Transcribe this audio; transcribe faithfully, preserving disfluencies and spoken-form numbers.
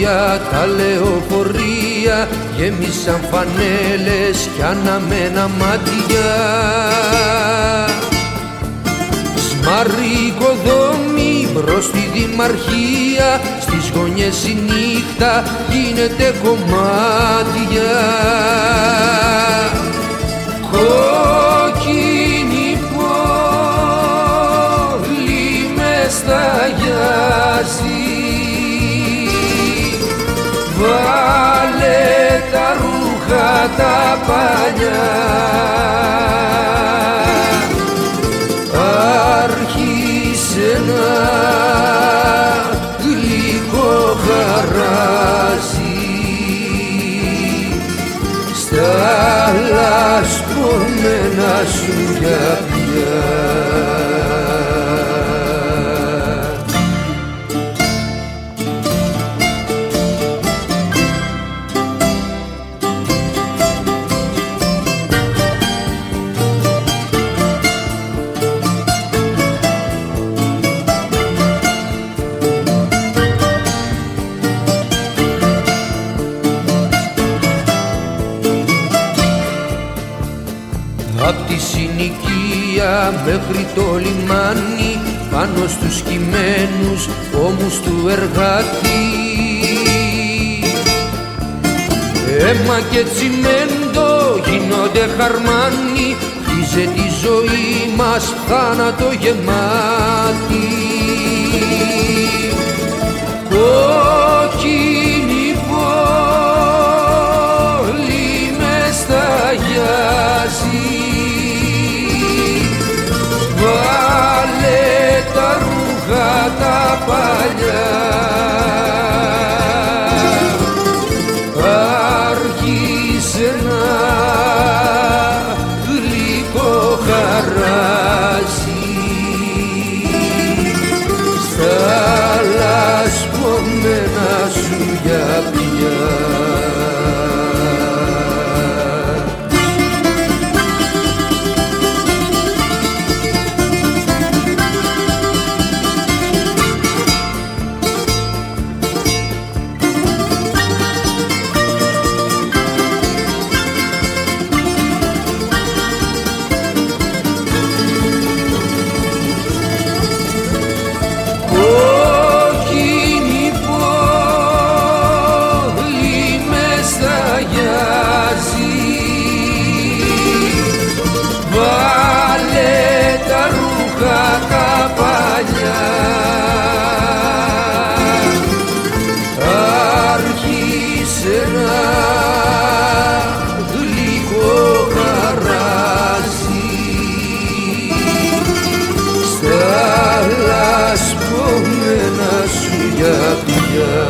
άδεια τα λεωφορεία γέμισαν φανέλες κι αναμένα μάτια. Σμάρι οικοδόμη μπρος στη δημαρχία, στις γωνιές η νύχτα γίνεται κομμάτια. Κόκκινη πόλη μες σταγιάζει, βάλε τα ρούχα τα παλιά. Άρχισε να γλυκό χαράζει στα λασπωμένα σου γιαπιά. Απ' τη συνοικία μέχρι το λιμάνι, πάνω στους κειμένους ώμους του εργάτη, αίμα και τσιμέντο γίνονται χαρμάνι, χτίζε τη ζωή μας θάνατο γεμάτη. Κόκκινη πόλη μες σταγιάζει, βάλε τα ρούχα τα παλιά. Άρχισε να γλυκό χαράζει στα λασπωμένα σου γιαπιά. Βάλε τα ρούχα τα παλιά. Άρχισε να γλυκό χαράζει στα λασπωμένα σου γιαπιά.